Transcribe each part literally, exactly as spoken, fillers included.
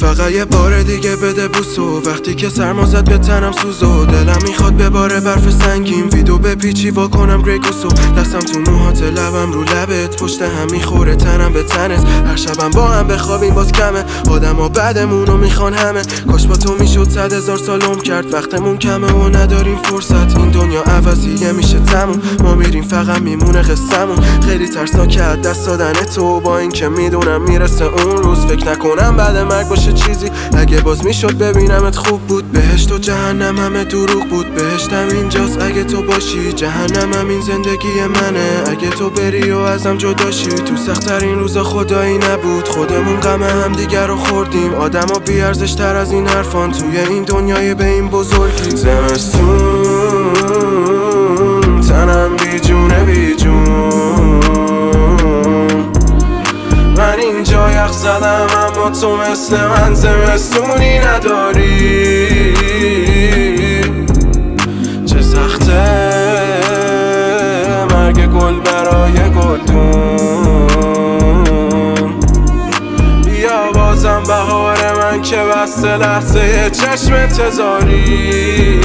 فقط یه بار دیگه بده بوسو، وقتی که سرما زد به تنم سوزو. دلم میخواد بباره برف سنگین، ویدو به پیچی وا کنم گریگوسو. دستم تو موهات، لبم رو لبت، پشت هم میخوره تنم به تنت. هر شبم با هم بخوابیم باز کمه، آدما بعدمونو میخوان همه. کاش با تو میشد صد هزار سال عمر کرد، وقتمون کمه و نداریم فرصت. این دنیا عوضیه میشه تموم، ما میریم فقط میمونه قصه‌مون. خیلی ترسناکه از دست دادن تو، با اینکه میدونم میرسه اون روز. فکر نکنم بعد مرگ باشه چیزی، اگه باز میشد ببینمت خوب بود. بهشت و جهنم همه دروغ بود، بهشتم اینجاست اگه تو باشی، جهنمم این زندگی منه اگه تو بری و ازم جداشی. تو سخت‌ترین روزا خدایی نبود، خودمون غم هم دیگر رو خوردیم. آدما بی‌ارزش تر از این حرفان توی این دنیای به این بزرگی. زمستون تنم بی جونه بی جون، من اینجا یخ زدم اما تو مثل من زمستونی نداری. چه سخته مرگ گل برای گلدون، بیا بازم بهار من که بسته لحظه چشم انتظاری.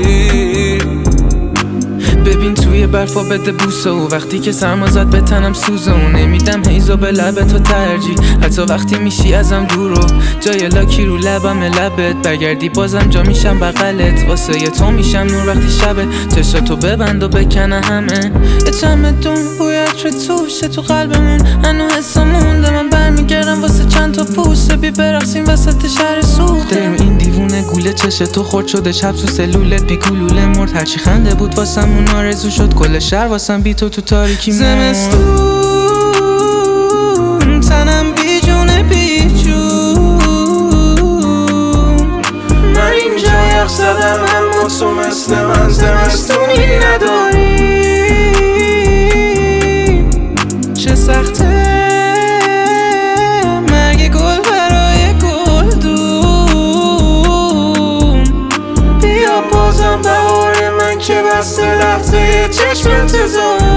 ببین توی برفا بده بوسو، وقتی که سرما زد به تنم سوزو. نمیدم هیزو به لبت تو ترجیح، حتی وقتی میشی ازم دورو. جای لاکی رو لبم لبت، برگردی بازم جا میشم بغلت. واسه یه تو میشم نور وقتی شبه، چشاتو ببند و بکنه همه. یه چمدون بوی عطر توشه تو قلبمون، هنو حسا مونده. من برمیگردم واسه چند تا پوسه، بی برقصیم وسط شهر سوخته. این دیوونه گوله چشه تو خورد شده، شب تو سلولت بی گلوله مرد. هرچی خنده بود واسمون آرزو شد، کل شهر واسم بی تو تو تاریکی مرد. زمستون تنم بی جونه بی جون، من اینجا یخ زدم اما تو مثل من زمستونی نداری. چه سخته مرگ گل برای گلدون، بیا بازم بهار من که بسته لحظه چشم انتظار.